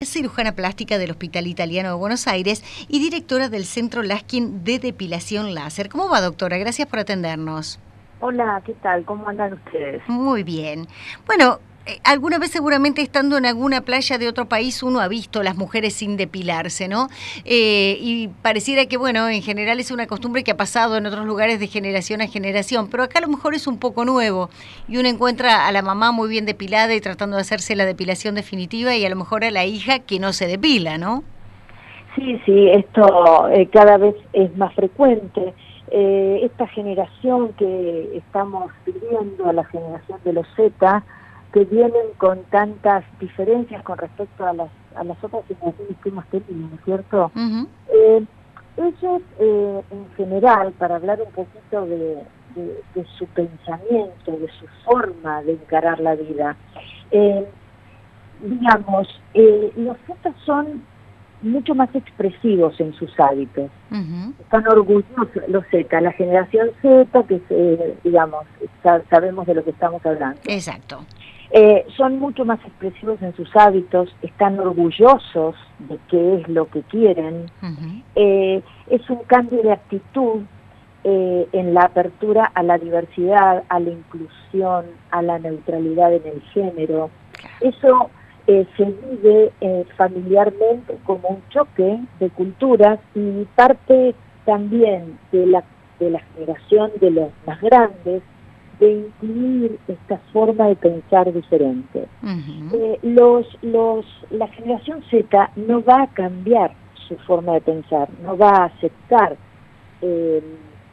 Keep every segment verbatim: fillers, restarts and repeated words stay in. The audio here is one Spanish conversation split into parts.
cirujana plástica del Hospital Italiano de Buenos Aires y directora del Centro Laskin de Depilación Láser. ¿Cómo va, doctora? Gracias por atendernos. Hola, ¿qué tal? ¿Cómo andan ustedes? Muy bien. Bueno, eh, alguna vez seguramente estando en alguna playa de otro país uno ha visto a las mujeres sin depilarse, ¿no? Eh, y pareciera que, bueno, en general es una costumbre que ha pasado en otros lugares de generación a generación, pero acá a lo mejor es un poco nuevo y uno encuentra a la mamá muy bien depilada y tratando de hacerse la depilación definitiva y a lo mejor a la hija que no se depila, ¿no? Sí, sí, esto eh, cada vez es más frecuente. Eh, esta generación que estamos viviendo, la generación de los Z, que vienen con tantas diferencias con respecto a las, a las otras generaciones que hemos tenido, ¿no es cierto? Uh-huh. Eh, ellos, eh, en general, para hablar un poquito de, de, de su pensamiento, de su forma de encarar la vida, eh, digamos, eh, los Z son mucho más expresivos en sus hábitos. Uh-huh. Están orgullosos, los Z, la generación Z, que eh, digamos, sa- sabemos de lo que estamos hablando. Exacto. Eh, son mucho más expresivos en sus hábitos, están orgullosos de qué es lo que quieren. Uh-huh. Eh, es un cambio de actitud eh, en la apertura a la diversidad, a la inclusión, a la neutralidad en el género. Eso Eh, se vive eh, familiarmente como un choque de culturas y parte también de la, de la generación de los más grandes de incluir esta forma de pensar diferente. Uh-huh. Eh, los, los, la generación Z no va a cambiar su forma de pensar, no va a aceptar eh,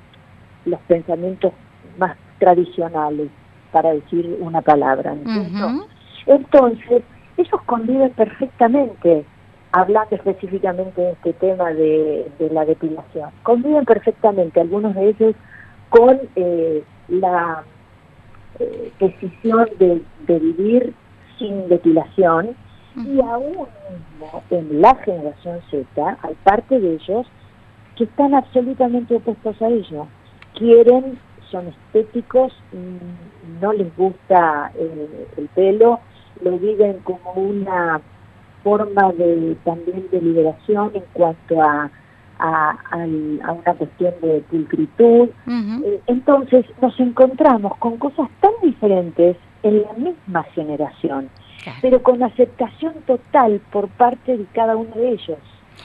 los pensamientos más tradicionales, para decir una palabra, ¿no es cierto? Uh-huh. Entonces, ellos conviven perfectamente, hablando específicamente de este tema de, de la depilación, conviven perfectamente, algunos de ellos, con eh, la eh, decisión de, de vivir sin depilación, uh-huh. Y aún mismo en la generación Z hay parte de ellos que están absolutamente opuestos a ello, quieren, son estéticos, no les gusta eh, el pelo, lo viven como una forma de también de liberación en cuanto a, a, a, a una cuestión de pulcritud. Uh-huh. Eh, entonces nos encontramos con cosas tan diferentes en la misma generación, claro. Pero con aceptación total por parte de cada uno de ellos.